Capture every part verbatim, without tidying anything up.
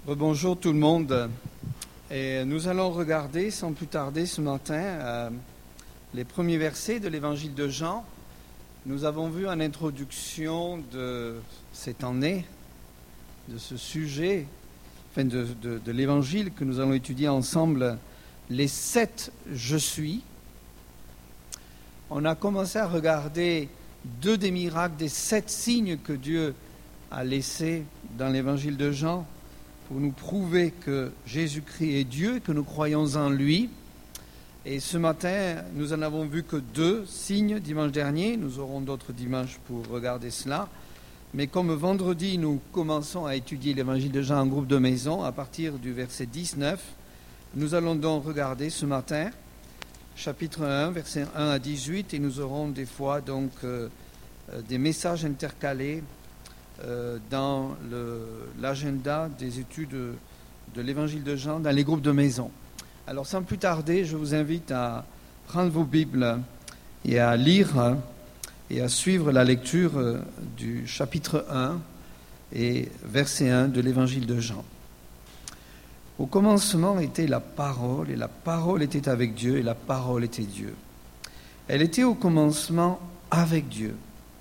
Bonjour tout le monde. Et nous allons regarder sans plus tarder ce matin euh, les premiers versets de l'évangile de Jean. Nous avons vu en introduction de cette année, de ce sujet, enfin de, de, de l'évangile que nous allons étudier ensemble, les sept « je suis ». On a commencé à regarder deux des miracles, des sept signes que Dieu a laissés dans l'évangile de Jean, pour nous prouver que Jésus-Christ est Dieu et que nous croyons en lui. Et ce matin, nous en avons vu que deux signes dimanche dernier. Nous aurons d'autres dimanches pour regarder cela. Mais comme vendredi, nous commençons à étudier l'évangile de Jean en groupe de maison à partir du verset dix-neuf, nous allons donc regarder ce matin chapitre un, versets un à dix-huit, et nous aurons des fois donc euh, des messages intercalés Euh, dans le, l'agenda des études de, de l'évangile de Jean dans les groupes de maison. Alors sans plus tarder, je vous invite à prendre vos Bibles et à lire et à suivre la lecture du chapitre un et verset un de l'évangile de Jean. Au commencement était la parole, et la parole était avec Dieu, et la parole était Dieu. Elle était au commencement avec Dieu.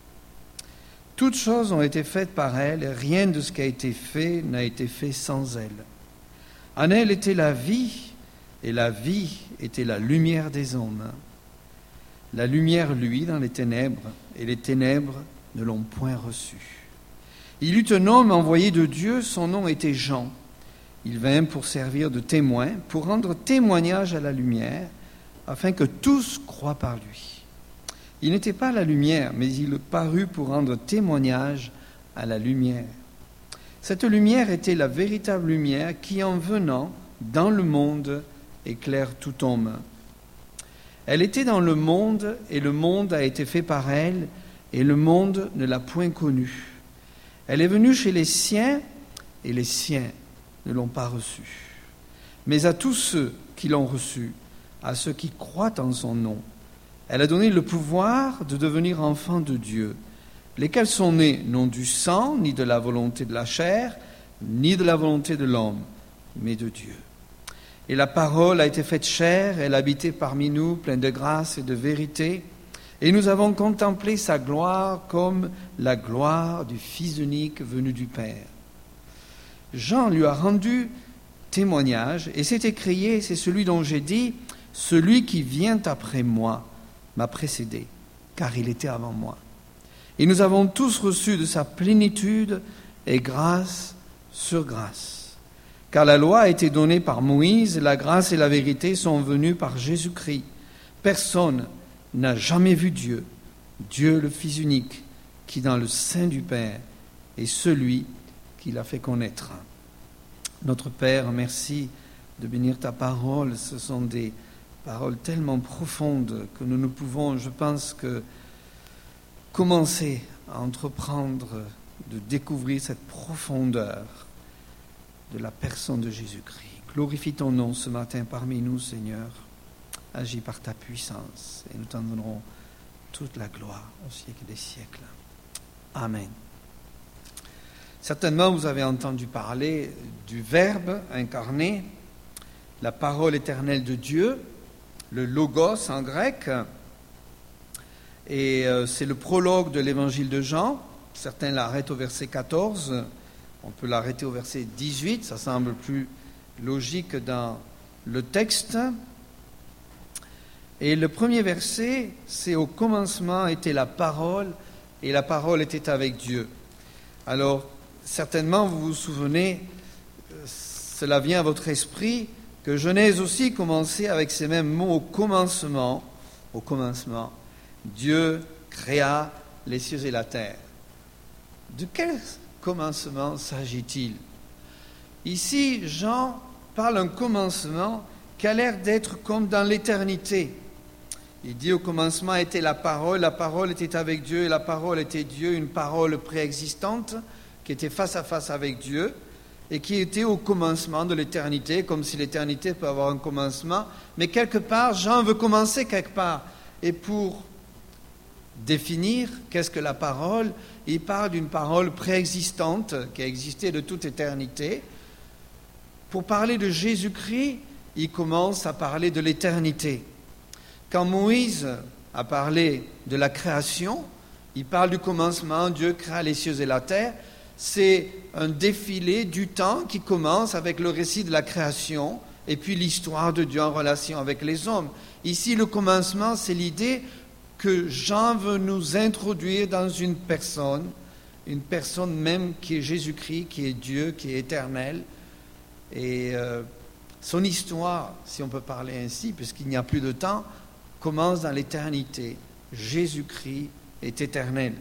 Toutes choses ont été faites par elle, et rien de ce qui a été fait n'a été fait sans elle. En elle était la vie, et la vie était la lumière des hommes. La lumière luit dans les ténèbres, et les ténèbres ne l'ont point reçue. Il eut un homme envoyé de Dieu, son nom était Jean. Il vint pour servir de témoin, pour rendre témoignage à la lumière, afin que tous croient par lui. Il n'était pas la lumière, mais il parut pour rendre témoignage à la lumière. Cette lumière était la véritable lumière qui, en venant dans le monde, éclaire tout homme. Elle était dans le monde, et le monde a été fait par elle, et le monde ne l'a point connue. Elle est venue chez les siens, et les siens ne l'ont pas reçue. Mais à tous ceux qui l'ont reçue, à ceux qui croient en son nom, elle a donné le pouvoir de devenir enfants de Dieu, lesquels sont nés non du sang, ni de la volonté de la chair, ni de la volonté de l'homme, mais de Dieu. Et la parole a été faite chair, elle habitait parmi nous, pleine de grâce et de vérité, et nous avons contemplé sa gloire comme la gloire du Fils unique venu du Père. Jean lui a rendu témoignage, et s'est écrié, c'est celui dont j'ai dit, celui qui vient après moi m'a précédé, car il était avant moi. Et nous avons tous reçu de sa plénitude et grâce sur grâce. Car la loi a été donnée par Moïse, la grâce et la vérité sont venues par Jésus-Christ. Personne n'a jamais vu Dieu, Dieu le Fils unique, qui dans le sein du Père est celui qui l'a fait connaître. Notre Père, merci de bénir ta parole. Ce sont des paroles tellement profondes que nous ne pouvons, je pense, que commencer à entreprendre de découvrir cette profondeur de la personne de Jésus-Christ. Glorifie ton nom ce matin parmi nous, Seigneur. Agis par ta puissance et nous t'en donnerons toute la gloire au siècle des siècles. Amen. Certainement, vous avez entendu parler du Verbe incarné, la parole éternelle de Dieu, le logos en grec, et euh, c'est le prologue de l'évangile de Jean. Certains l'arrêtent au verset quatorze, on peut l'arrêter au verset dix-huit, ça semble plus logique dans le texte. Et le premier verset, c'est « Au commencement était la parole, et la parole était avec Dieu ». Alors, certainement, vous vous souvenez, cela vient à votre esprit, que Genèse aussi commençait avec ces mêmes mots, au commencement, au commencement, Dieu créa les cieux et la terre. De quel commencement s'agit-il? Ici, Jean parle d'un commencement qui a l'air d'être comme dans l'éternité. Il dit au commencement était la parole, la parole était avec Dieu et la parole était Dieu, une parole préexistante qui était face à face avec Dieu, et qui était au commencement de l'éternité, comme si l'éternité peut avoir un commencement. Mais quelque part, Jean veut commencer quelque part. Et pour définir qu'est-ce que la parole, il parle d'une parole préexistante qui a existé de toute éternité, pour parler de Jésus-Christ, il commence à parler de l'éternité. Quand Moïse a parlé de la création, il parle du commencement, Dieu créa les cieux et la terre. C'est un défilé du temps qui commence avec le récit de la création et puis l'histoire de Dieu en relation avec les hommes. Ici, le commencement, c'est l'idée que Jean veut nous introduire dans une personne, une personne même qui est Jésus-Christ, qui est Dieu, qui est éternel. Et euh, son histoire, si on peut parler ainsi, puisqu'il n'y a plus de temps, commence dans l'éternité. Jésus-Christ est éternel.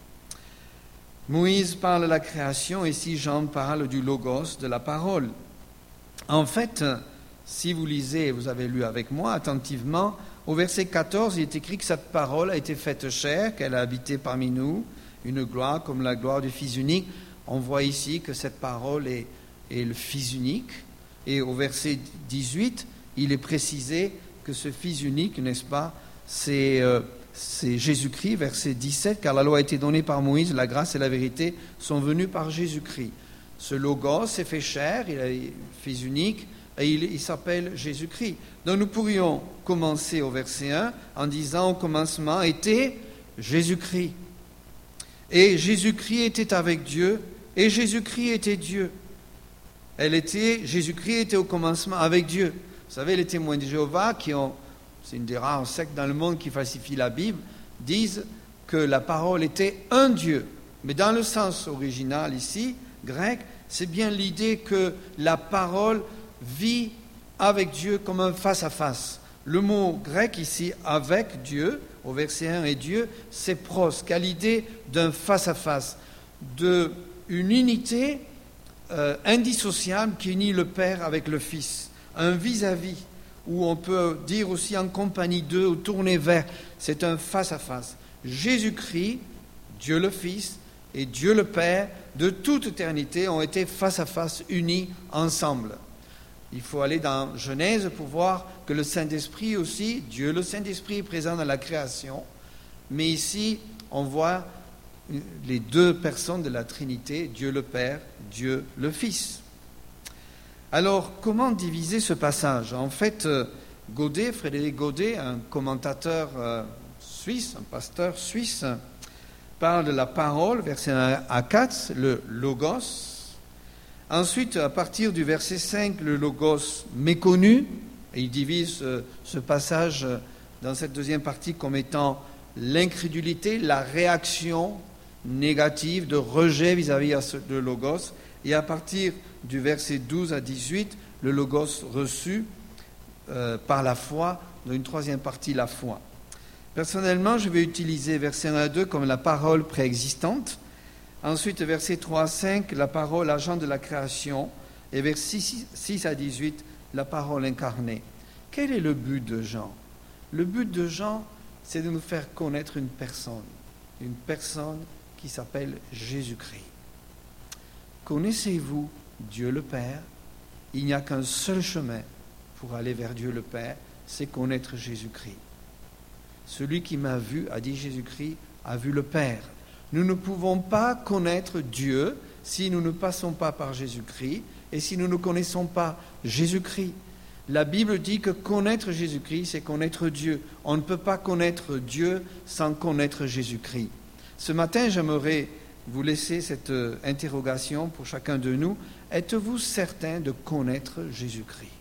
Moïse parle de la création, ici Jean parle du logos, de la parole. En fait, si vous lisez, vous avez lu avec moi attentivement, au verset quatorze, il est écrit que cette parole a été faite chair, qu'elle a habité parmi nous, une gloire comme la gloire du Fils unique. On voit ici que cette parole est, est le Fils unique. Et au verset dix-huit, il est précisé que ce Fils unique, n'est-ce pas, c'est... Euh, C'est Jésus-Christ, verset dix-sept, car la loi a été donnée par Moïse, la grâce et la vérité sont venues par Jésus-Christ. Ce logos s'est fait chair, il est Fils unique, et il, il s'appelle Jésus-Christ. Donc nous pourrions commencer au verset un en disant au commencement était Jésus-Christ. Et Jésus-Christ était avec Dieu, et Jésus-Christ était Dieu. Elle était, Jésus-Christ était au commencement avec Dieu. Vous savez, les témoins de Jéhovah qui ont... c'est une des rares sectes dans le monde qui falsifient la Bible, disent que la parole était un Dieu. Mais dans le sens original ici, grec, c'est bien l'idée que la parole vit avec Dieu comme un face-à-face. Le mot grec ici, avec Dieu, au verset un, et Dieu, c'est pros, qui a l'idée d'un face-à-face, d'une unité euh, indissociable qui unit le Père avec le Fils, un vis-à-vis, où on peut dire aussi en compagnie d'eux ou tourner vers, c'est un face-à-face. Jésus-Christ, Dieu le Fils et Dieu le Père, de toute éternité, ont été face-à-face, unis ensemble. Il faut aller dans Genèse pour voir que le Saint-Esprit aussi, Dieu le Saint-Esprit est présent dans la création, mais ici, on voit les deux personnes de la Trinité, Dieu le Père, Dieu le Fils. Alors, comment diviser ce passage? En fait, Godet, Frédéric Godet, un commentateur euh, suisse, un pasteur suisse, parle de la parole, verset un à quatre, le logos. Ensuite, à partir du verset cinq, le logos méconnu. Et il divise euh, ce passage dans cette deuxième partie comme étant l'incrédulité, la réaction négative de rejet vis-à-vis de logos. Et à partir du verset douze à dix-huit, le logos reçu euh, par la foi, dans une troisième partie, la foi. Personnellement, je vais utiliser verset un à deux comme la parole préexistante. Ensuite, verset trois à cinq, la parole agent de la création. Et verset six à dix-huit, la parole incarnée. Quel est le but de Jean? Le but de Jean, c'est de nous faire connaître une personne. Une personne qui s'appelle Jésus-Christ. Connaissez-vous Dieu le Père? Il n'y a qu'un seul chemin pour aller vers Dieu le Père, c'est connaître Jésus-Christ. Celui qui m'a vu, a dit Jésus-Christ, a vu le Père. Nous ne pouvons pas connaître Dieu si nous ne passons pas par Jésus-Christ et si nous ne connaissons pas Jésus-Christ. La Bible dit que connaître Jésus-Christ, c'est connaître Dieu. On ne peut pas connaître Dieu sans connaître Jésus-Christ. Ce matin, j'aimerais vous laisser cette interrogation pour chacun de nous. Êtes-vous certain de connaître Jésus-Christ?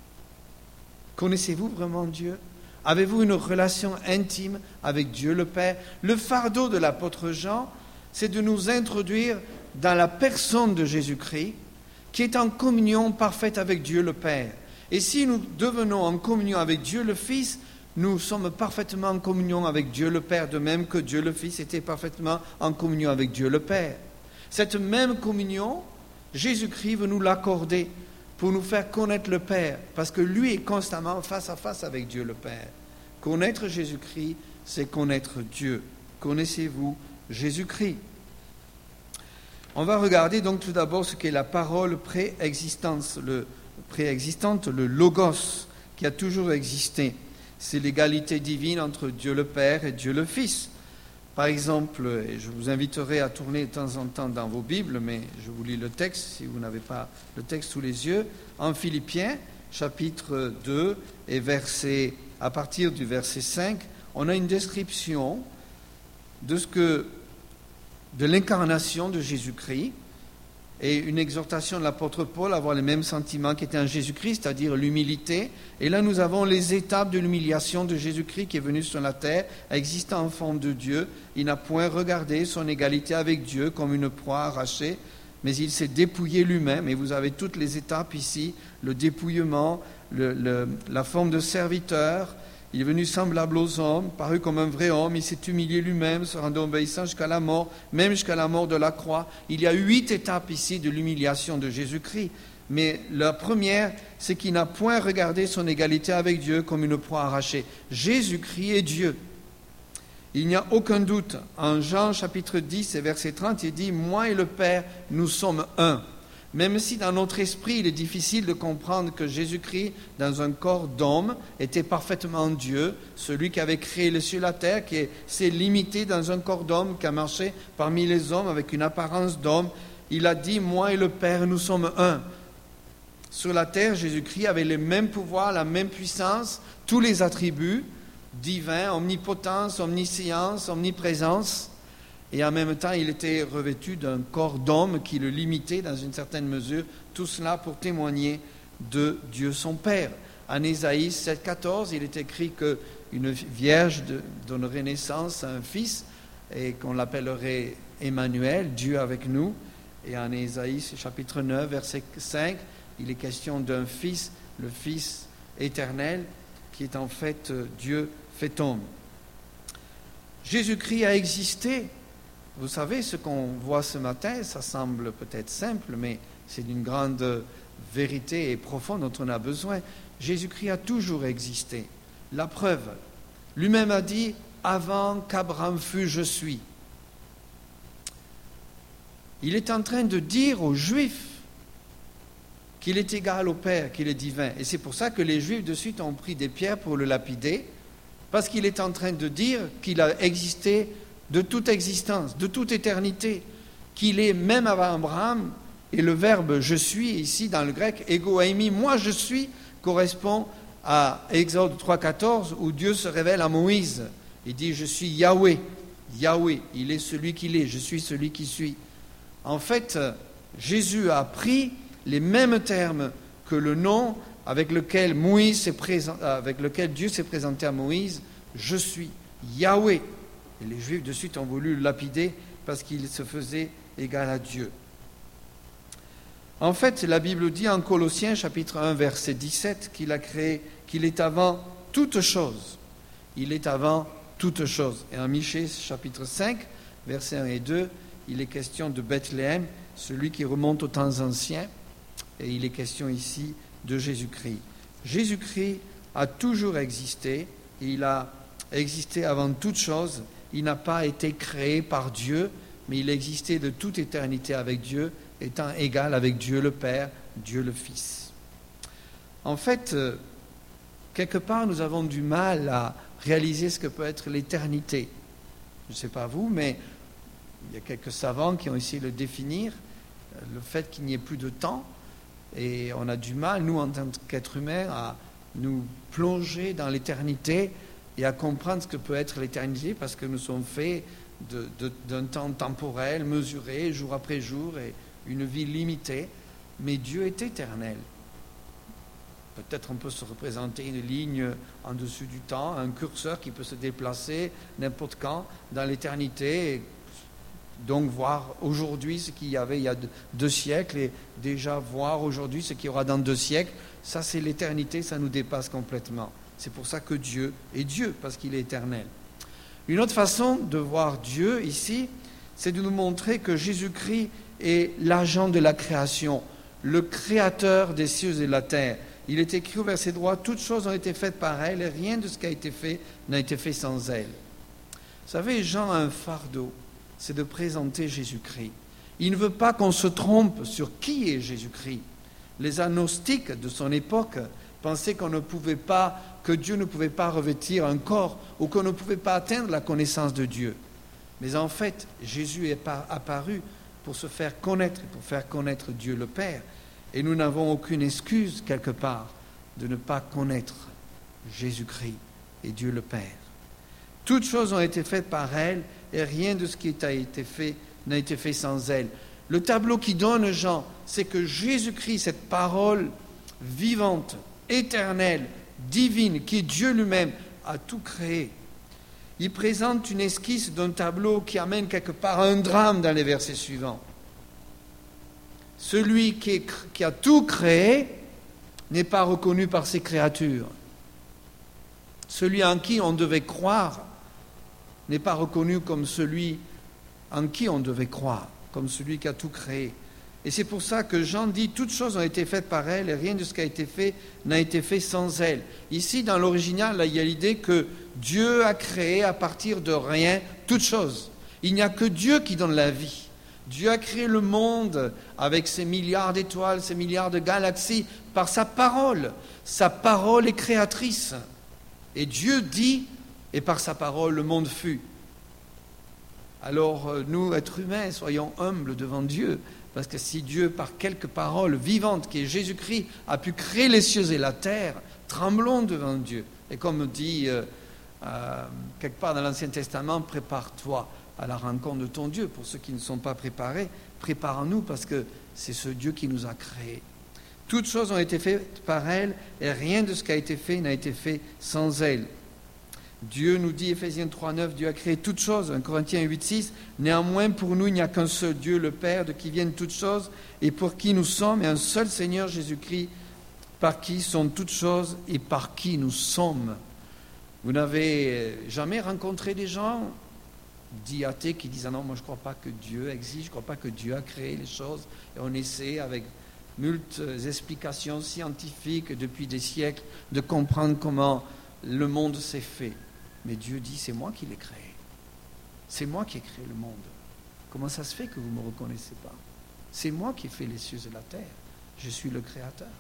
Connaissez-vous vraiment Dieu? Avez-vous une relation intime avec Dieu le Père? Le fardeau de l'apôtre Jean, c'est de nous introduire dans la personne de Jésus-Christ, qui est en communion parfaite avec Dieu le Père. Et si nous devenons en communion avec Dieu le Fils, nous sommes parfaitement en communion avec Dieu le Père, de même que Dieu le Fils était parfaitement en communion avec Dieu le Père. Cette même communion, Jésus-Christ veut nous l'accorder pour nous faire connaître le Père, parce que lui est constamment face à face avec Dieu le Père. Connaître Jésus-Christ, c'est connaître Dieu. Connaissez-vous Jésus-Christ? On va regarder donc tout d'abord ce qu'est la parole préexistante, le préexistante, le logos, qui a toujours existé. C'est l'égalité divine entre Dieu le Père et Dieu le Fils. Par exemple, et je vous inviterai à tourner de temps en temps dans vos Bibles, mais je vous lis le texte si vous n'avez pas le texte sous les yeux, en Philippiens, chapitre deux, et verset, à partir du verset cinq, on a une description de ce que, de l'incarnation de Jésus-Christ, et une exhortation de l'apôtre Paul à avoir les mêmes sentiments qu'était en Jésus-Christ, c'est-à-dire l'humilité. Et là, nous avons les étapes de l'humiliation de Jésus-Christ qui est venu sur la terre, existant en forme de Dieu. Il n'a point regardé son égalité avec Dieu comme une proie arrachée, mais il s'est dépouillé lui-même. Et vous avez toutes les étapes ici, le dépouillement, le, le, la forme de serviteur. Il est venu semblable aux hommes, paru comme un vrai homme, il s'est humilié lui-même, se rendant obéissant jusqu'à la mort, même jusqu'à la mort de la croix. Il y a huit étapes ici de l'humiliation de Jésus-Christ. Mais la première, c'est qu'il n'a point regardé son égalité avec Dieu comme une proie arrachée. Jésus-Christ est Dieu. Il n'y a aucun doute. En Jean chapitre dix et verset trente, il dit « Moi et le Père, nous sommes un ». Même si dans notre esprit, il est difficile de comprendre que Jésus-Christ, dans un corps d'homme, était parfaitement Dieu, celui qui avait créé les cieux et la terre, qui s'est limité dans un corps d'homme, qui a marché parmi les hommes avec une apparence d'homme. Il a dit « Moi et le Père, nous sommes un ». Sur la terre, Jésus-Christ avait les mêmes pouvoirs, la même puissance, tous les attributs divins, omnipotence, omniscience, omniprésence. Et en même temps, il était revêtu d'un corps d'homme qui le limitait dans une certaine mesure. Tout cela pour témoigner de Dieu son Père. En Ésaïe sept, quatorze, il est écrit qu'une vierge donnerait naissance à un fils et qu'on l'appellerait Emmanuel, Dieu avec nous. Et en Ésaïe chapitre neuf, verset cinq, il est question d'un fils, le Fils éternel, qui est en fait Dieu fait homme. Jésus-Christ a existé. Vous savez, ce qu'on voit ce matin, ça semble peut-être simple, mais c'est d'une grande vérité et profonde dont on a besoin. Jésus-Christ a toujours existé. La preuve, lui-même a dit « Avant qu'Abraham fût, je suis ». Il est en train de dire aux Juifs qu'il est égal au Père, qu'il est divin. Et c'est pour ça que les Juifs de suite ont pris des pierres pour le lapider, parce qu'il est en train de dire qu'il a existé de toute existence, de toute éternité, qu'il est même avant Abraham, et le verbe « je suis » ici dans le grec, « ego eimi », « moi je suis » correspond à Exode trois, quatorze, où Dieu se révèle à Moïse. Il dit « je suis Yahweh ». Yahweh, il est celui qu'il est, je suis celui qui suis. En fait, Jésus a pris les mêmes termes que le nom avec lequel, Moïse s'est présent, avec lequel Dieu s'est présenté à Moïse, « je suis Yahweh ». Et les Juifs de suite ont voulu le lapider parce qu'il se faisait égal à Dieu. En fait, la Bible dit en Colossiens chapitre un, verset dix-sept, qu'il a créé, qu'il est avant toute chose. Il est avant toute chose. Et en Michée chapitre cinq, versets un et deux, il est question de Bethléem, celui qui remonte aux temps anciens. Et il est question ici de Jésus-Christ. Jésus-Christ a toujours existé. Il a existé avant toute chose. Il n'a pas été créé par Dieu, mais il existait de toute éternité avec Dieu, étant égal avec Dieu le Père, Dieu le Fils. En fait, quelque part, nous avons du mal à réaliser ce que peut être l'éternité. Je ne sais pas vous, mais il y a quelques savants qui ont essayé de le définir, le fait qu'il n'y ait plus de temps, et on a du mal, nous, en tant qu'êtres humains, à nous plonger dans l'éternité et à comprendre ce que peut être l'éternité, parce que nous sommes faits de, de, d'un temps temporel, mesuré, jour après jour, et une vie limitée. Mais Dieu est éternel. Peut-être on peut se représenter une ligne en dessus du temps, un curseur qui peut se déplacer n'importe quand dans l'éternité, et donc voir aujourd'hui ce qu'il y avait il y a deux siècles, et déjà voir aujourd'hui ce qu'il y aura dans deux siècles. Ça, c'est l'éternité, ça nous dépasse complètement. C'est pour ça que Dieu est Dieu, parce qu'il est éternel. Une autre façon de voir Dieu ici, c'est de nous montrer que Jésus-Christ est l'agent de la création, le créateur des cieux et de la terre. Il est écrit au verset droit, toutes choses ont été faites par elle, et rien de ce qui a été fait n'a été fait sans elle. Vous savez, Jean a un fardeau, c'est de présenter Jésus-Christ. Il ne veut pas qu'on se trompe sur qui est Jésus-Christ. Les agnostiques de son époque pensaient qu'on ne pouvait pas, que Dieu ne pouvait pas revêtir un corps, ou qu'on ne pouvait pas atteindre la connaissance de Dieu. Mais en fait, Jésus est apparu pour se faire connaître, pour faire connaître Dieu le Père. Et nous n'avons aucune excuse, quelque part, de ne pas connaître Jésus-Christ et Dieu le Père. Toutes choses ont été faites par elle, et rien de ce qui a été fait n'a été fait sans elle. Le tableau qui donne Jean, c'est que Jésus-Christ, cette parole vivante, éternelle, divine, qui est Dieu lui-même, a tout créé. Il présente une esquisse d'un tableau qui amène quelque part un drame dans les versets suivants. Celui qui, est, qui a tout créé n'est pas reconnu par ses créatures. Celui en qui on devait croire n'est pas reconnu comme celui en qui on devait croire, comme celui qui a tout créé. Et c'est pour ça que Jean dit « Toutes choses ont été faites par elle et rien de ce qui a été fait n'a été fait sans elle ». Ici, dans l'original, là, il y a l'idée que Dieu a créé à partir de rien toutes choses. Il n'y a que Dieu qui donne la vie. Dieu a créé le monde avec ses milliards d'étoiles, ses milliards de galaxies, par sa parole. Sa parole est créatrice. Et Dieu dit, et par sa parole, le monde fut. Alors, nous, êtres humains, soyons humbles devant Dieu. Parce que si Dieu, par quelques paroles vivantes, qui est Jésus-Christ, a pu créer les cieux et la terre, tremblons devant Dieu. Et comme dit euh, euh, quelque part dans l'Ancien Testament, prépare-toi à la rencontre de ton Dieu. Pour ceux qui ne sont pas préparés, préparons-nous parce que c'est ce Dieu qui nous a créés. Toutes choses ont été faites par elle et rien de ce qui a été fait n'a été fait sans elle. Dieu nous dit, Éphésiens trois neuf, Dieu a créé toutes choses, un Corinthiens huit six, néanmoins pour nous il n'y a qu'un seul Dieu, le Père, de qui viennent toutes choses et pour qui nous sommes, et un seul Seigneur Jésus-Christ, par qui sont toutes choses et par qui nous sommes. Vous n'avez jamais rencontré des gens dits athées qui disent « Ah non, moi je ne crois pas que Dieu existe, je ne crois pas que Dieu a créé les choses » et on essaie avec multiples explications scientifiques depuis des siècles de comprendre comment le monde s'est fait. Mais Dieu dit, c'est moi qui l'ai créé. C'est moi qui ai créé le monde. Comment ça se fait que vous ne me reconnaissez pas? C'est moi qui ai fait les cieux et la terre. Je suis le Créateur.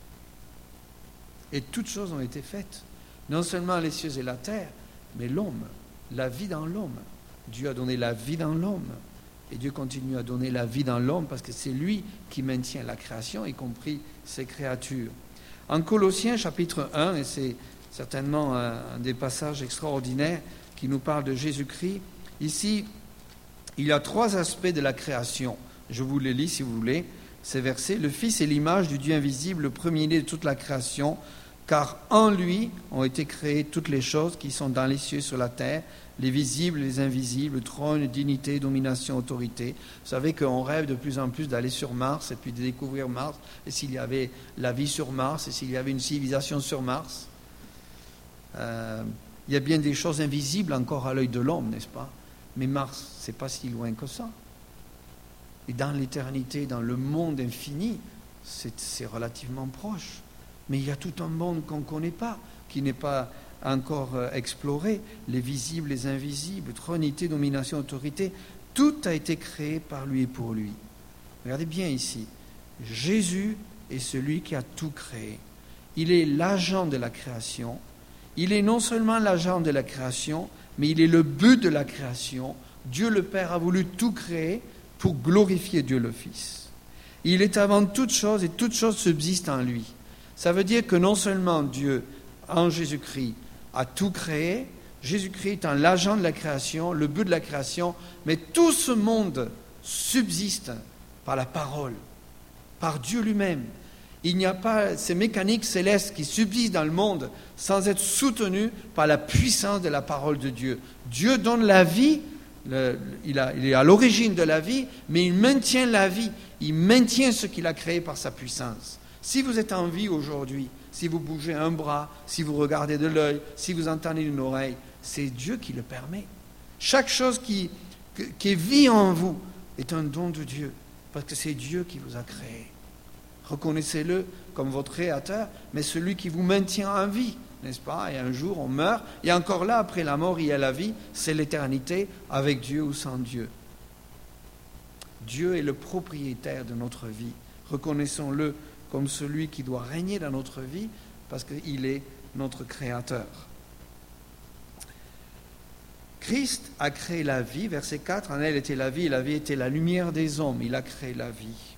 Et toutes choses ont été faites. Non seulement les cieux et la terre, mais l'homme, la vie dans l'homme. Dieu a donné la vie dans l'homme. Et Dieu continue à donner la vie dans l'homme parce que c'est lui qui maintient la création, y compris ses créatures. En Colossiens chapitre un, et c'est certainement un, un des passages extraordinaires qui nous parle de Jésus-Christ. Ici, il y a trois aspects de la création. Je vous les lis si vous voulez. Ces versets. Le Fils est l'image du Dieu invisible, le premier-né de toute la création, car en lui ont été créées toutes les choses qui sont dans les cieux et sur la terre, les visibles, les invisibles, trône, dignité, domination, autorité. Vous savez qu'on rêve de plus en plus d'aller sur Mars et puis de découvrir Mars, et s'il y avait la vie sur Mars, et s'il y avait une civilisation sur Mars. Euh, il y a bien des choses invisibles encore à l'œil de l'homme, n'est-ce pas? Mais Mars, c'est pas si loin que ça. Et dans l'éternité, dans le monde infini, c'est, c'est relativement proche. Mais il y a tout un monde qu'on ne connaît pas, qui n'est pas encore euh, exploré. Les visibles, les invisibles, trônité, domination, autorité, tout a été créé par lui et pour lui. Regardez bien ici. Jésus est celui qui a tout créé. Il est l'agent de la création. Il est non seulement l'agent de la création, mais il est le but de la création. Dieu le Père a voulu tout créer pour glorifier Dieu le Fils. Il est avant toute chose et toute chose subsiste en lui. Ça veut dire que non seulement Dieu, en Jésus-Christ, a tout créé, Jésus-Christ étant l'agent de la création, le but de la création, mais tout ce monde subsiste par la parole, par Dieu lui-même. Il n'y a pas ces mécaniques célestes qui subsistent dans le monde sans être soutenues par la puissance de la parole de Dieu. Dieu donne la vie, le, il, a, il est à l'origine de la vie, mais il maintient la vie, il maintient ce qu'il a créé par sa puissance. Si vous êtes en vie aujourd'hui, si vous bougez un bras, si vous regardez de l'œil, si vous entendez une oreille, c'est Dieu qui le permet. Chaque chose qui, qui est vie en vous est un don de Dieu, parce que c'est Dieu qui vous a créé. Reconnaissez-le comme votre Créateur, mais celui qui vous maintient en vie, n'est-ce pas? Et un jour, on meurt, et encore là, après la mort, il y a la vie, c'est l'éternité, avec Dieu ou sans Dieu. Dieu est le propriétaire de notre vie. Reconnaissons-le comme celui qui doit régner dans notre vie, parce qu'il est notre Créateur. Christ a créé la vie, verset quatre, en elle était la vie, et la vie était la lumière des hommes. Il a créé la vie.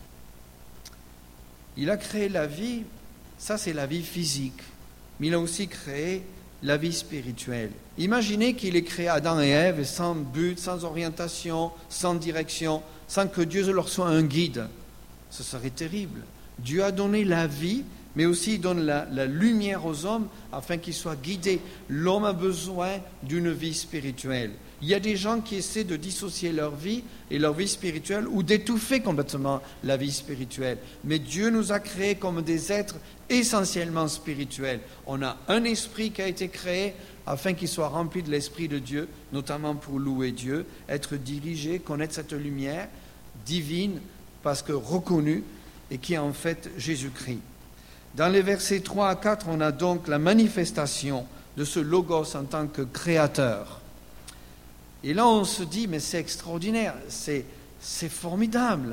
Il a créé la vie, ça c'est la vie physique, mais il a aussi créé la vie spirituelle. Imaginez qu'il ait créé Adam et Ève sans but, sans orientation, sans direction, sans que Dieu leur soit un guide. Ce serait terrible. Dieu a donné la vie, mais aussi il donne la, la lumière aux hommes afin qu'ils soient guidés. L'homme a besoin d'une vie spirituelle. Il y a des gens qui essaient de dissocier leur vie et leur vie spirituelle ou d'étouffer complètement la vie spirituelle. Mais Dieu nous a créés comme des êtres essentiellement spirituels. On a un esprit qui a été créé afin qu'il soit rempli de l'Esprit de Dieu, notamment pour louer Dieu, être dirigé, connaître cette lumière divine parce que reconnue et qui est en fait Jésus-Christ. Dans les versets trois à quatre, on a donc la manifestation de ce Logos en tant que créateur. Et là, on se dit, mais c'est extraordinaire, c'est, c'est formidable.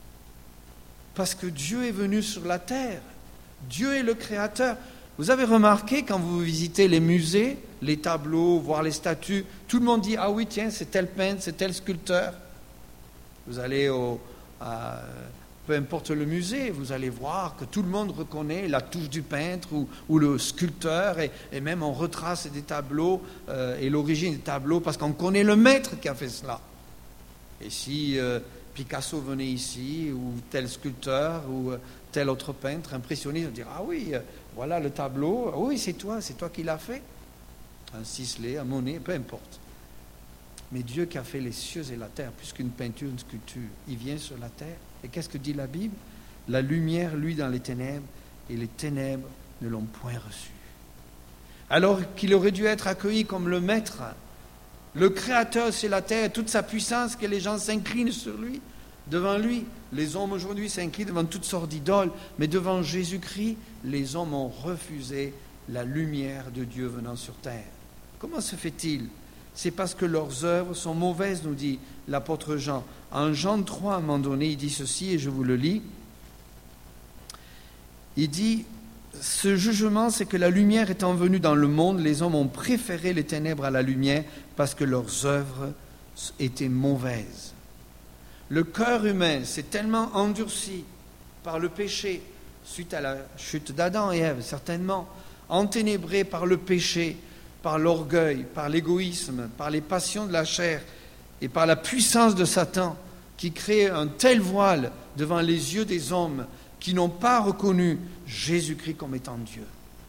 Parce que Dieu est venu sur la terre. Dieu est le créateur. Vous avez remarqué, quand vous visitez les musées, les tableaux, voire les statues, tout le monde dit, ah oui, tiens, c'est tel peintre, c'est tel sculpteur. Vous allez au... à, peu importe le musée, vous allez voir que tout le monde reconnaît la touche du peintre ou, ou le sculpteur, et, et même on retrace des tableaux euh, et l'origine des tableaux parce qu'on connaît le maître qui a fait cela. Et si euh, Picasso venait ici, ou tel sculpteur, ou euh, tel autre peintre impressionniste, on dirait, ah oui, euh, voilà le tableau, ah oui, c'est toi, c'est toi qui l'as fait. Un Sisley, un Monet, peu importe. Mais Dieu qui a fait les cieux et la terre, plus qu'une peinture, une sculpture, il vient sur la terre. Et qu'est-ce que dit la Bible? La lumière, lui, dans les ténèbres, et les ténèbres ne l'ont point reçu. Alors qu'il aurait dû être accueilli comme le maître, le créateur sur la terre, toute sa puissance, que les gens s'inclinent sur lui, devant lui. Les hommes aujourd'hui s'inclinent devant toutes sortes d'idoles, mais devant Jésus-Christ, les hommes ont refusé la lumière de Dieu venant sur terre. Comment se fait-il? C'est parce que leurs œuvres sont mauvaises, nous dit l'apôtre Jean. En Jean trois, à un moment donné, il dit ceci, et je vous le lis. Il dit, ce jugement, c'est que la lumière étant venue dans le monde, les hommes ont préféré les ténèbres à la lumière parce que leurs œuvres étaient mauvaises. Le cœur humain s'est tellement endurci par le péché, suite à la chute d'Adam et Ève, certainement, enténébré par le péché, par l'orgueil, par l'égoïsme, par les passions de la chair et par la puissance de Satan qui crée un tel voile devant les yeux des hommes qui n'ont pas reconnu Jésus-Christ comme étant Dieu.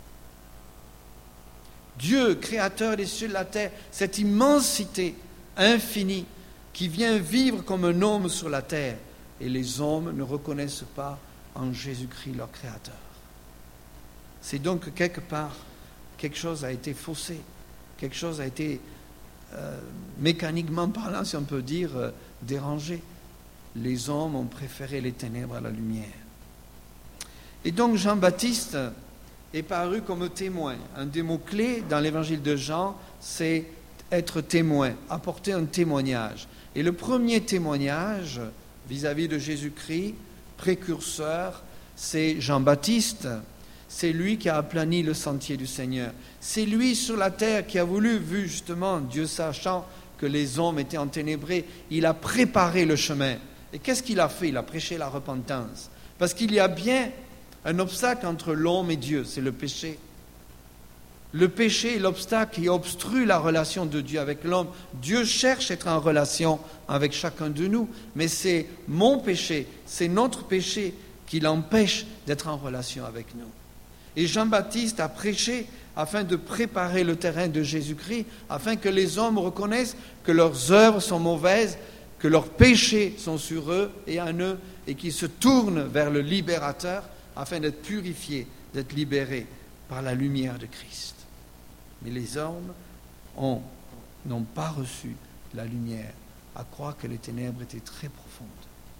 Dieu, créateur des cieux et de la terre, cette immensité infinie qui vient vivre comme un homme sur la terre, et les hommes ne reconnaissent pas en Jésus-Christ leur créateur. C'est donc quelque part quelque chose a été faussé, quelque chose a été euh, mécaniquement parlant, si on peut dire, euh, dérangé. Les hommes ont préféré les ténèbres à la lumière. Et donc Jean-Baptiste est paru comme témoin. Un des mots-clés dans l'évangile de Jean, c'est être témoin, apporter un témoignage. Et le premier témoignage vis-à-vis de Jésus-Christ, précurseur, c'est Jean-Baptiste. C'est lui qui a aplani le sentier du Seigneur. C'est lui sur la terre qui a voulu, vu justement, Dieu sachant que les hommes étaient enténébrés, il a préparé le chemin. Et qu'est-ce qu'il a fait? Il a prêché la repentance. Parce qu'il y a bien un obstacle entre l'homme et Dieu, c'est le péché. Le péché est l'obstacle qui obstrue la relation de Dieu avec l'homme. Dieu cherche à être en relation avec chacun de nous, mais c'est mon péché, c'est notre péché qui l'empêche d'être en relation avec nous. Et Jean-Baptiste a prêché afin de préparer le terrain de Jésus-Christ, afin que les hommes reconnaissent que leurs œuvres sont mauvaises, que leurs péchés sont sur eux et en eux, et qu'ils se tournent vers le libérateur afin d'être purifiés, d'être libérés par la lumière de Christ. Mais les hommes ont, n'ont pas reçu la lumière, à croire que les ténèbres étaient très profondes.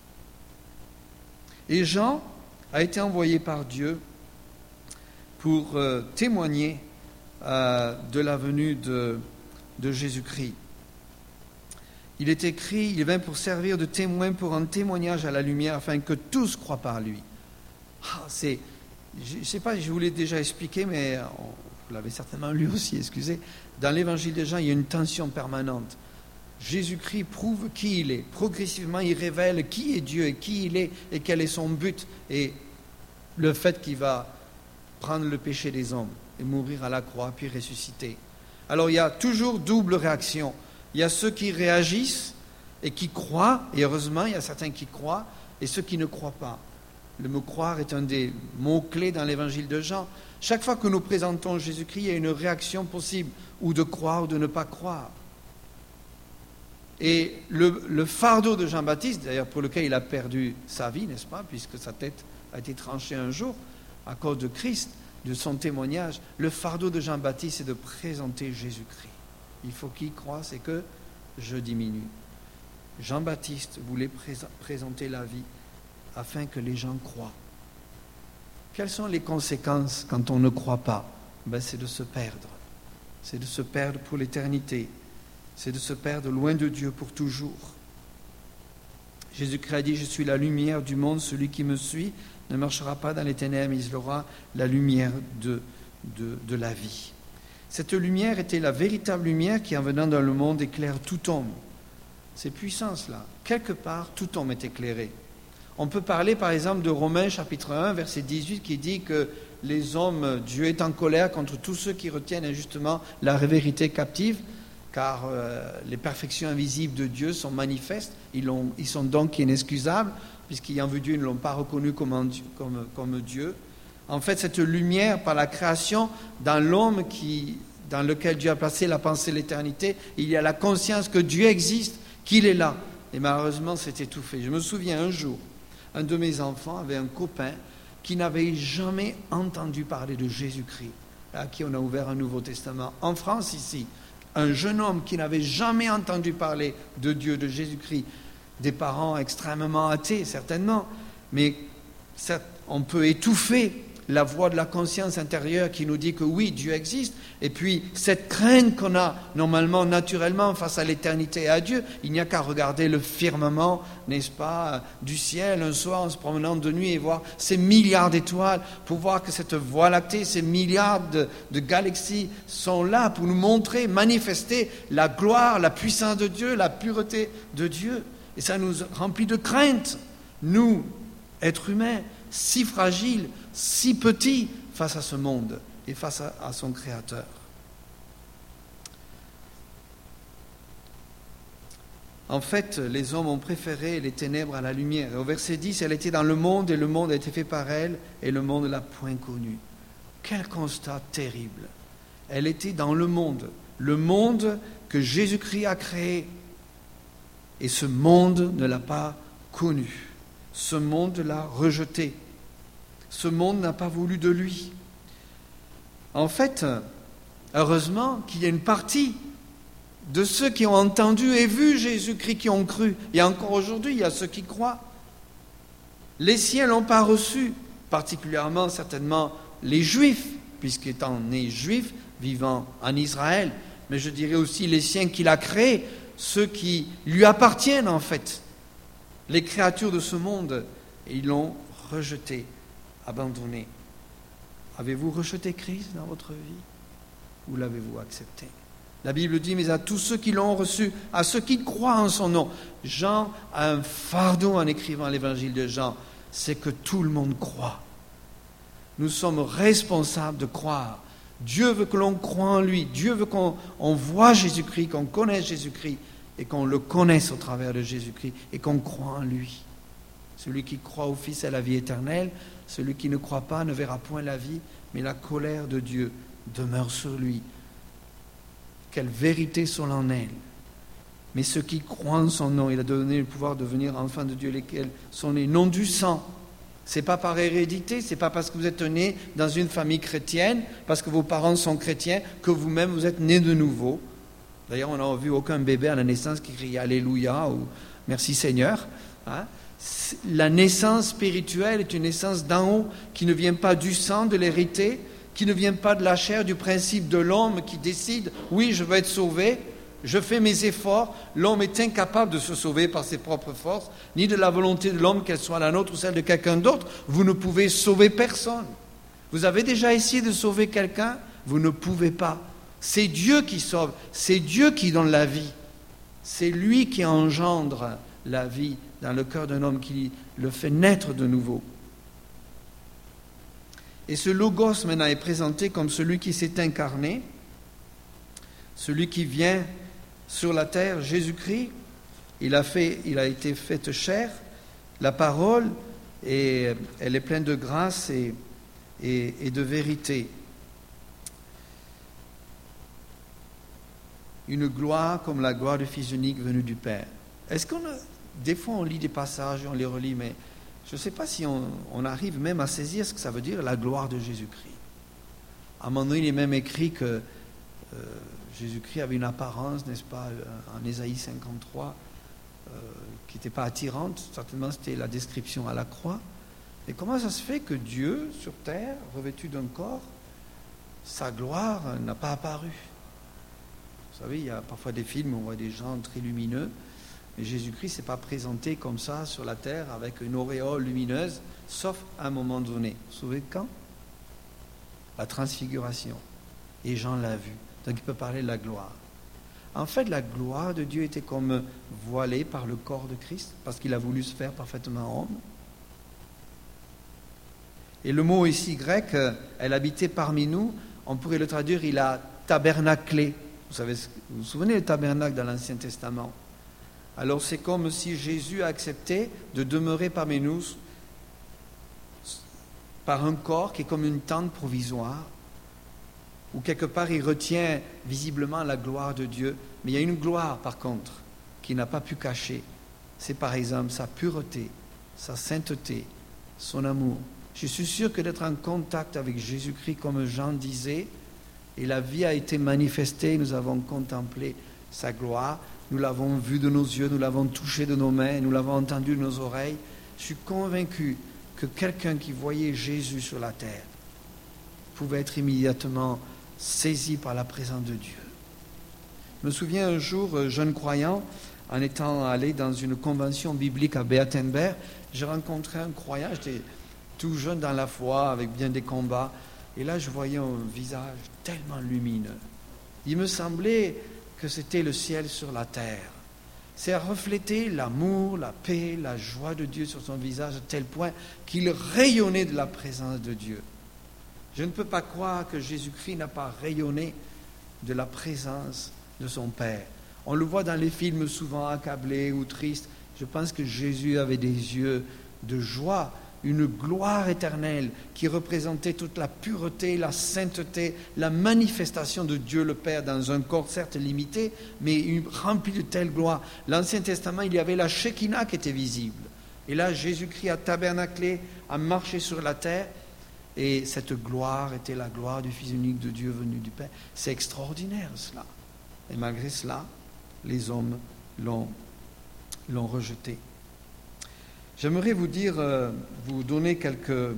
Et Jean a été envoyé par Dieu pour euh, témoigner euh, de la venue de, de Jésus-Christ. Il est écrit, il vint pour servir de témoin pour un témoignage à la lumière afin que tous croient par lui. Ah, c'est, je ne sais pas, je vous l'ai déjà expliqué, mais vous l'avez certainement lu aussi, excusez, dans l'évangile de Jean, il y a une tension permanente. Jésus-Christ prouve qui il est. Progressivement, il révèle qui est Dieu et qui il est et quel est son but. Et le fait qu'il va prendre le péché des hommes et mourir à la croix, puis ressusciter. Alors, il y a toujours double réaction. Il y a ceux qui réagissent et qui croient, et heureusement, il y a certains qui croient, et ceux qui ne croient pas. Le mot « croire » est un des mots-clés dans l'évangile de Jean. Chaque fois que nous présentons Jésus-Christ, il y a une réaction possible, ou de croire ou de ne pas croire. Et le, le fardeau de Jean-Baptiste, d'ailleurs pour lequel il a perdu sa vie, n'est-ce pas, puisque sa tête a été tranchée un jour à cause de Christ, de son témoignage, le fardeau de Jean-Baptiste, c'est de présenter Jésus-Christ. Il faut qu'il croie, c'est que je diminue. Jean-Baptiste voulait présenter la vie afin que les gens croient. Quelles sont les conséquences quand on ne croit pas? Ben, c'est de se perdre. C'est de se perdre pour l'éternité. C'est de se perdre loin de Dieu pour toujours. Jésus-Christ a dit, je suis la lumière du monde, celui qui me suit ne marchera pas dans les ténèbres, mais il aura la lumière de, de, de la vie. Cette lumière était la véritable lumière qui, en venant dans le monde, éclaire tout homme. C'est puissant cela. Quelque part, tout homme est éclairé. On peut parler par exemple de Romains chapitre un, verset dix-huit, qui dit que les hommes, Dieu est en colère contre tous ceux qui retiennent injustement la vérité captive, car euh, les perfections invisibles de Dieu sont manifestes, ils, l'ont, ils sont donc inexcusables, puisqu'ayant vu Dieu, ils ne l'ont pas reconnu comme, comme, comme Dieu. En fait, cette lumière par la création, dans l'homme qui, dans lequel Dieu a placé la pensée de l'éternité, il y a la conscience que Dieu existe, qu'il est là. Et malheureusement, c'est étouffé. Je me souviens un jour, un de mes enfants avait un copain qui n'avait jamais entendu parler de Jésus-Christ, à qui on a ouvert un Nouveau Testament. En France, ici, un jeune homme qui n'avait jamais entendu parler de Dieu, de Jésus-Christ, des parents extrêmement athées, certainement, mais on peut étouffer la voix de la conscience intérieure qui nous dit que oui, Dieu existe, et puis cette crainte qu'on a normalement, naturellement, face à l'éternité et à Dieu, il n'y a qu'à regarder le firmament, n'est-ce pas, du ciel, un soir en se promenant de nuit et voir ces milliards d'étoiles, pour voir que cette voie lactée, ces milliards de, de galaxies sont là pour nous montrer, manifester la gloire, la puissance de Dieu, la pureté de Dieu. Et ça nous remplit de crainte, nous, êtres humains, si fragiles, si petits face à ce monde et face à, à son Créateur. En fait, les hommes ont préféré les ténèbres à la lumière. Et au verset dix, elle était dans le monde et le monde a été fait par elle et le monde ne l'a point connue. Quel constat terrible. Elle était dans le monde, le monde que Jésus-Christ a créé. Et ce monde ne l'a pas connu. Ce monde l'a rejeté. Ce monde n'a pas voulu de lui. En fait, heureusement qu'il y a une partie de ceux qui ont entendu et vu Jésus-Christ qui ont cru. Et encore aujourd'hui, il y a ceux qui croient. Les siens ne l'ont pas reçu, particulièrement certainement les Juifs, puisqu'étant nés Juifs, vivant en Israël. Mais je dirais aussi les siens qu'il a créés, ceux qui lui appartiennent en fait. Les créatures de ce monde, ils l'ont rejeté, abandonné. Avez-vous rejeté Christ dans votre vie ou l'avez-vous accepté? La Bible dit, mais à tous ceux qui l'ont reçu, à ceux qui croient en son nom. Jean a un fardeau en écrivant l'évangile de Jean, c'est que tout le monde croit. Nous sommes responsables de croire. Dieu veut que l'on croie en lui. Dieu veut qu'on on voit Jésus-Christ, qu'on connaisse Jésus-Christ et qu'on le connaisse au travers de Jésus-Christ et qu'on croit en lui. Celui qui croit au Fils a la vie éternelle. Celui qui ne croit pas ne verra point la vie, mais la colère de Dieu demeure sur lui. Quelle vérité solennelle. Mais ceux qui croient en son nom, il a donné le pouvoir de devenir enfants de Dieu, lesquels sont nés non du sang. Ce n'est pas par hérédité, ce n'est pas parce que vous êtes né dans une famille chrétienne, parce que vos parents sont chrétiens, que vous-même vous êtes nés de nouveau. D'ailleurs, on n'a vu aucun bébé à la naissance qui criait Alléluia ou Merci Seigneur. Hein? La naissance spirituelle est une naissance d'en haut qui ne vient pas du sang, de l'hérité, qui ne vient pas de la chair, du principe de l'homme qui décide, oui, je veux être sauvé, je fais mes efforts. L'homme est incapable de se sauver par ses propres forces, ni de la volonté de l'homme, qu'elle soit la nôtre ou celle de quelqu'un d'autre. Vous ne pouvez sauver personne. Vous avez déjà essayé de sauver quelqu'un? vous ne pouvez pas. C'est Dieu qui sauve, c'est Dieu qui donne la vie. C'est lui qui engendre la vie dans le cœur d'un homme, qui le fait naître de nouveau. Et ce Logos maintenant est présenté comme celui qui s'est incarné, celui qui vient sur la terre, Jésus-Christ. Il a, fait, il a été fait chair, la parole, et elle est pleine de grâce et, et, et de vérité. Une gloire comme la gloire du Fils unique venu du Père. Est-ce qu'on a, des fois on lit des passages, on les relit, mais je ne sais pas si on, on arrive même à saisir ce que ça veut dire, la gloire de Jésus-Christ. À un moment donné, il est même écrit que euh, Jésus-Christ avait une apparence, n'est-ce pas, en Ésaïe cinquante-trois, euh, qui n'était pas attirante. Certainement, c'était la description à la croix. Et comment ça se fait que Dieu, sur terre, revêtu d'un corps, sa gloire n'a pas apparu? Vous savez, il y a parfois des films où on voit des gens très lumineux, mais Jésus-Christ ne s'est pas présenté comme ça sur la terre avec une auréole lumineuse, sauf à un moment donné. Vous vous souvenez quand? La transfiguration. Et Jean l'a vu. Donc il peut parler de la gloire. En fait, la gloire de Dieu était comme voilée par le corps de Christ, parce qu'il a voulu se faire parfaitement homme. Et le mot ici grec, elle habitait parmi nous, on pourrait le traduire, il a tabernaclé. Vous savez, vous vous souvenez du tabernacle dans l'Ancien Testament? Alors c'est comme si Jésus a accepté de demeurer parmi nous par un corps qui est comme une tente provisoire, où quelque part il retient visiblement la gloire de Dieu. Mais il y a une gloire par contre qu'il n'a pas pu cacher. C'est par exemple sa pureté, sa sainteté, son amour. Je suis sûr que d'être en contact avec Jésus-Christ, comme Jean disait, et la vie a été manifestée, nous avons contemplé sa gloire, nous l'avons vu de nos yeux, nous l'avons touché de nos mains, nous l'avons entendu de nos oreilles. Je suis convaincu que quelqu'un qui voyait Jésus sur la terre pouvait être immédiatement saisi par la présence de Dieu. Je me souviens un jour, jeune croyant, en étant allé dans une convention biblique à Beatenberg, j'ai rencontré un croyant, j'étais tout jeune dans la foi, avec bien des combats, et là je voyais un visage tellement lumineux. Il me semblait que c'était le ciel sur la terre. C'est à refléter l'amour, la paix, la joie de Dieu sur son visage à tel point qu'il rayonnait de la présence de Dieu. Je ne peux pas croire que Jésus-Christ n'a pas rayonné de la présence de son Père. On le voit dans les films souvent accablés ou tristes. Je pense que Jésus avait des yeux de joie, une gloire éternelle qui représentait toute la pureté, la sainteté, la manifestation de Dieu le Père dans un corps certes limité, mais rempli de telle gloire. L'Ancien Testament, il y avait la Shekinah qui était visible. Et là, Jésus-Christ a tabernaclé, a marché sur la terre, et cette gloire était la gloire du Fils unique de Dieu venu du Père. C'est extraordinaire cela. Et malgré cela, les hommes l'ont, l'ont rejeté. J'aimerais vous dire, euh, vous donner quelques,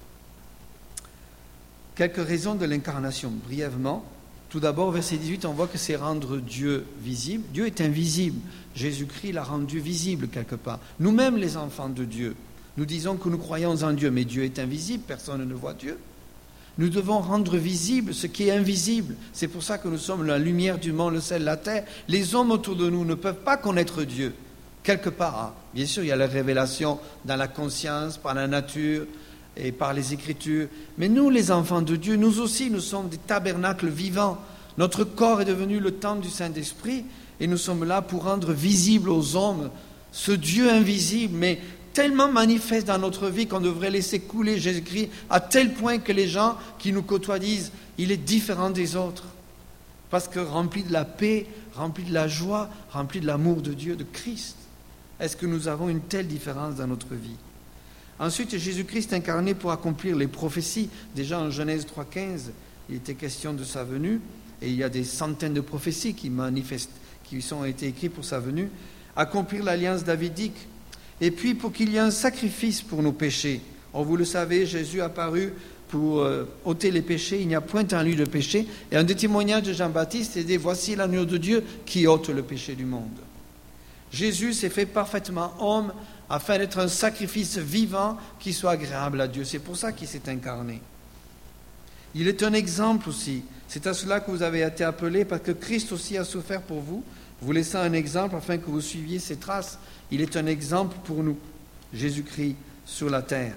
quelques raisons de l'incarnation, brièvement. Tout d'abord, verset dix-huit, on voit que c'est rendre Dieu visible. Dieu est invisible. Jésus-Christ l'a rendu visible quelque part. Nous-mêmes, les enfants de Dieu, nous disons que nous croyons en Dieu, mais Dieu est invisible, personne ne voit Dieu. Nous devons rendre visible ce qui est invisible. C'est pour ça que nous sommes la lumière du monde, le sel, la terre. Les hommes autour de nous ne peuvent pas connaître Dieu. Quelque part, hein. Bien sûr, il y a la révélation dans la conscience, par la nature et par les Écritures. Mais nous, les enfants de Dieu, nous aussi, nous sommes des tabernacles vivants. Notre corps est devenu le temple du Saint-Esprit et nous sommes là pour rendre visible aux hommes ce Dieu invisible, mais tellement manifeste dans notre vie qu'on devrait laisser couler Jésus-Christ à tel point que les gens qui nous côtoient disent « il est différent des autres ». Parce que rempli de la paix, rempli de la joie, rempli de l'amour de Dieu, de Christ. Est-ce que nous avons une telle différence dans notre vie? Ensuite, Jésus-Christ est incarné pour accomplir les prophéties. Déjà en Genèse trois quinze, il était question de sa venue, et il y a des centaines de prophéties qui manifestent, qui ont été écrites pour sa venue. Accomplir l'alliance davidique, et puis pour qu'il y ait un sacrifice pour nos péchés. Or, vous le savez, Jésus est apparu pour euh, ôter les péchés, il n'y a point en lui de péché. Et un des témoignages de Jean-Baptiste est dit « Voici l'agneau de Dieu qui ôte le péché du monde ». Jésus s'est fait parfaitement homme afin d'être un sacrifice vivant qui soit agréable à Dieu. C'est pour ça qu'il s'est incarné. Il est un exemple aussi. C'est à cela que vous avez été appelés, parce que Christ aussi a souffert pour vous, vous laissant un exemple afin que vous suiviez ses traces. Il est un exemple pour nous, Jésus-Christ sur la terre.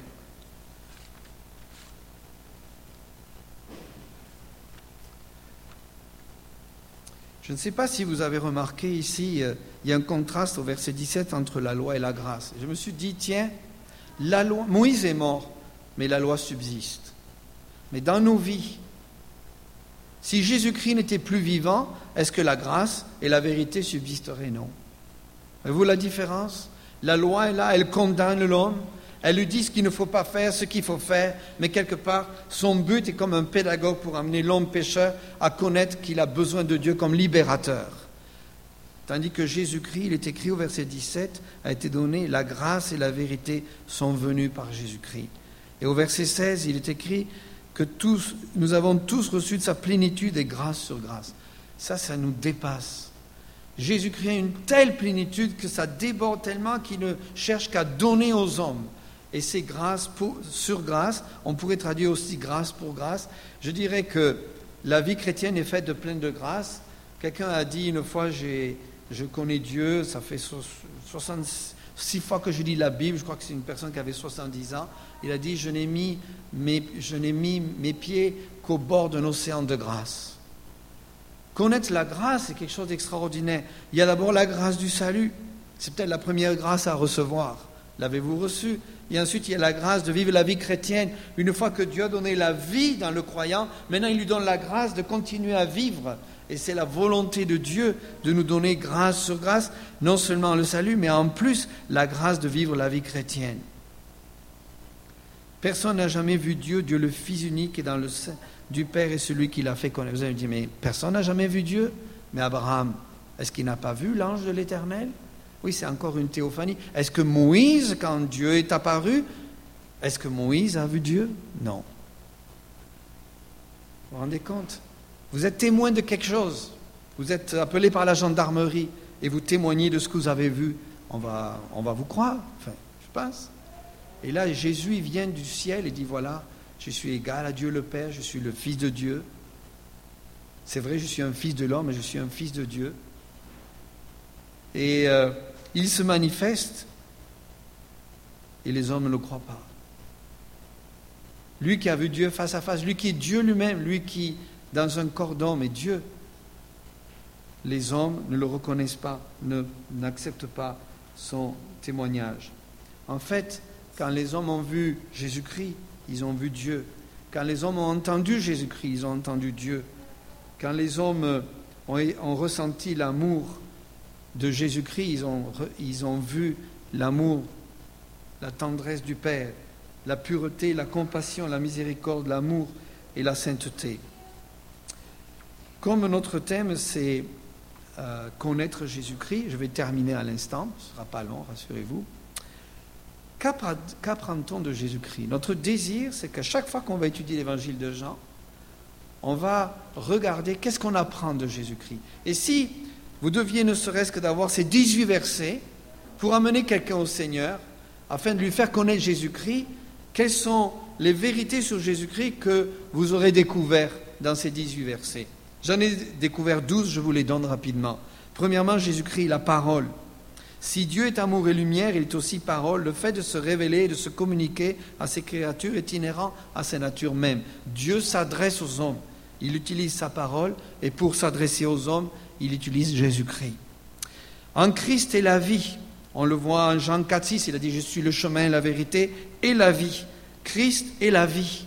Je ne sais pas si vous avez remarqué ici, euh, il y a un contraste au verset dix-sept entre la loi et la grâce. Je me suis dit, tiens, la loi, Moïse est mort, mais la loi subsiste. Mais dans nos vies, si Jésus-Christ n'était plus vivant, est-ce que la grâce et la vérité subsisteraient? Non. Voyez-vous la différence? La loi est là, elle condamne l'homme, elle lui dit ce qu'il ne faut pas faire, ce qu'il faut faire, mais quelque part, son but est comme un pédagogue pour amener l'homme pécheur à connaître qu'il a besoin de Dieu comme libérateur. Tandis que Jésus-Christ, il est écrit au verset dix-sept, a été donné, la grâce et la vérité sont venues par Jésus-Christ. Et au verset seize, il est écrit que tous, nous avons tous reçu de sa plénitude et grâce sur grâce. Ça, ça nous dépasse. Jésus-Christ a une telle plénitude que ça déborde tellement qu'il ne cherche qu'à donner aux hommes. Et c'est grâce pour, sur grâce, on pourrait traduire aussi grâce pour grâce. Je dirais que la vie chrétienne est faite de plein de grâce. Quelqu'un a dit une fois, j'ai, je connais Dieu, ça fait soixante-six fois que je lis la Bible, je crois que c'est une personne qui avait soixante-dix ans. Il a dit, je n'ai mis mes, je n'ai mis mes pieds qu'au bord d'un océan de grâce. Connaître la grâce, c'est quelque chose d'extraordinaire. Il y a d'abord la grâce du salut. C'est peut-être la première grâce à recevoir. L'avez-vous reçue? Et ensuite, il y a la grâce de vivre la vie chrétienne. Une fois que Dieu a donné la vie dans le croyant, maintenant il lui donne la grâce de continuer à vivre. Et c'est la volonté de Dieu de nous donner grâce sur grâce, non seulement le salut, mais en plus la grâce de vivre la vie chrétienne. Personne n'a jamais vu Dieu, Dieu le Fils unique est dans le sein du Père et celui qui l'a fait connaître. Vous allez me dire, mais personne n'a jamais vu Dieu? Mais Abraham, est-ce qu'il n'a pas vu l'ange de l'Éternel? Oui, c'est encore une théophanie. Est-ce que Moïse, quand Dieu est apparu, est-ce que Moïse a vu Dieu? Non. Vous vous rendez compte? Vous êtes témoin de quelque chose. Vous êtes appelé par la gendarmerie et vous témoignez de ce que vous avez vu. On va, on va vous croire, enfin, je pense. Et là, Jésus il vient du ciel et dit, voilà, je suis égal à Dieu le Père, je suis le Fils de Dieu. C'est vrai, je suis un fils de l'homme, mais je suis un fils de Dieu. Et euh, il se manifeste et les hommes ne le croient pas. Lui qui a vu Dieu face à face, lui qui est Dieu lui-même, lui qui, dans un corps d'homme, est Dieu, les hommes ne le reconnaissent pas, ne, n'acceptent pas son témoignage. En fait, quand les hommes ont vu Jésus-Christ, ils ont vu Dieu. Quand les hommes ont entendu Jésus-Christ, ils ont entendu Dieu. Quand les hommes ont, ont ressenti l'amour de Jésus-Christ, ils ont, ils ont vu l'amour, la tendresse du Père, la pureté, la compassion, la miséricorde, l'amour et la sainteté. Comme notre thème, c'est euh, connaître Jésus-Christ, je vais terminer à l'instant, ce ne sera pas long, rassurez-vous. Qu'apprend-on de Jésus-Christ? Notre désir, c'est qu'à chaque fois qu'on va étudier l'évangile de Jean, on va regarder qu'est-ce qu'on apprend de Jésus-Christ. Et si vous deviez ne serait-ce que d'avoir ces dix-huit versets pour amener quelqu'un au Seigneur, afin de lui faire connaître Jésus-Christ, quelles sont les vérités sur Jésus-Christ que vous aurez découvertes dans ces dix-huit versets? J'en ai découvert douze, je vous les donne rapidement. Premièrement, Jésus-Christ, la parole. Si Dieu est amour et lumière, il est aussi parole. Le fait de se révéler et de se communiquer à ses créatures est inhérent à sa nature même. Dieu s'adresse aux hommes. Il utilise sa parole et pour s'adresser aux hommes, il utilise Jésus-Christ. En Christ est la vie. On le voit en Jean quatre, six, il a dit « Je suis le chemin, la vérité et la vie ». Christ est la vie.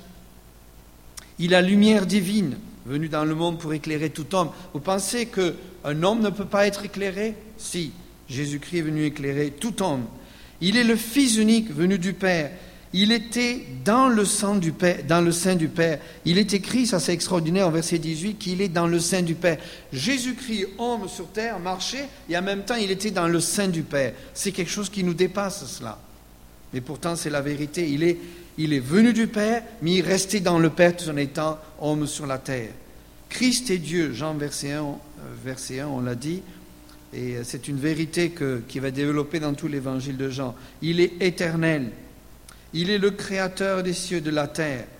Il a lumière divine, venue dans le monde pour éclairer tout homme. Vous pensez qu'un homme ne peut pas être éclairé? Si. Jésus-Christ est venu éclairer tout homme. Il est le Fils unique venu du Père. Il était dans le sang du Père, dans le sein du Père. Il est écrit, ça c'est extraordinaire, en verset dix-huit, qu'il est dans le sein du Père. Jésus-Christ, homme sur terre, marchait, et en même temps, il était dans le sein du Père. C'est quelque chose qui nous dépasse, cela. Mais pourtant, c'est la vérité. Il est, il est venu du Père, mais il restait dans le Père tout en étant homme sur la terre. Christ est Dieu. Jean, verset un, verset un, on l'a dit. Et c'est une vérité que, qui va développer dans tout l'évangile de Jean. Il est éternel. Il est le créateur des cieux et de la terre.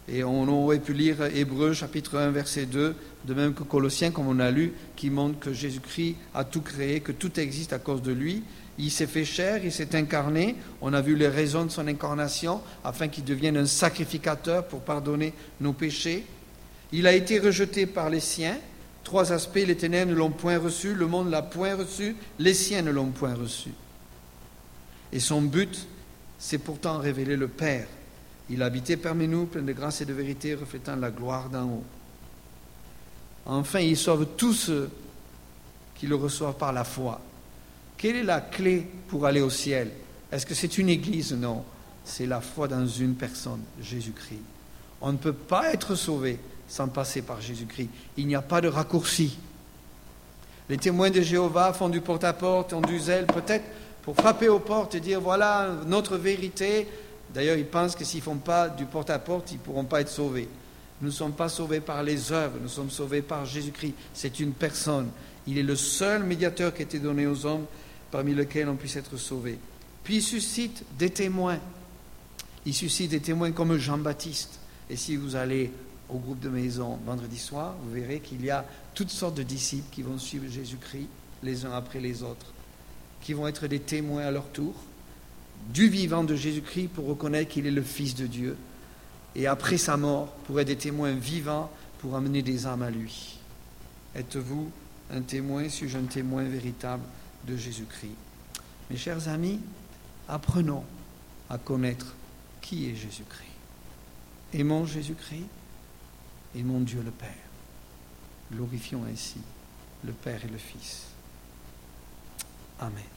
Et on aurait pu lire Hébreux chapitre un, verset deux, de même que Colossiens, comme on a lu, qui montre que Jésus-Christ a tout créé, que tout existe à cause de lui. Il s'est fait chair, il s'est incarné. On a vu les raisons de son incarnation, afin qu'il devienne un sacrificateur pour pardonner nos péchés. Il a été rejeté par les siens. Trois aspects, les ténèbres ne l'ont point reçu, le monde ne l'a point reçu, les siens ne l'ont point reçu. Et son but, c'est pourtant révéler le Père. Il habitait parmi nous, plein de grâce et de vérité, reflétant la gloire d'en haut. Enfin, il sauve tous ceux qui le reçoivent par la foi. Quelle est la clé pour aller au ciel? Est-ce que c'est une église? Non. C'est la foi dans une personne, Jésus-Christ. On ne peut pas être sauvé sans passer par Jésus-Christ. Il n'y a pas de raccourci. Les témoins de Jéhovah font du porte-à-porte, ont du zèle peut-être pour frapper aux portes et dire voilà notre vérité. D'ailleurs, ils pensent que s'ils ne font pas du porte-à-porte, ils ne pourront pas être sauvés. Nous ne sommes pas sauvés par les œuvres, nous sommes sauvés par Jésus-Christ. C'est une personne. Il est le seul médiateur qui a été donné aux hommes parmi lesquels on puisse être sauvé. Puis il suscite des témoins. Il suscite des témoins comme Jean-Baptiste. Et si vous allez au groupe de maison vendredi soir, vous verrez qu'il y a toutes sortes de disciples qui vont suivre Jésus-Christ les uns après les autres, qui vont être des témoins à leur tour du vivant de Jésus-Christ pour reconnaître qu'il est le Fils de Dieu. Et après sa mort, pour être des témoins vivants pour amener des âmes à lui. Êtes-vous un témoin? Suis-je un témoin véritable de Jésus-Christ? Mes chers amis, apprenons à connaître qui est Jésus-Christ. Aimons Jésus-Christ, aimons Dieu le Père. Glorifions ainsi le Père et le Fils. Amen.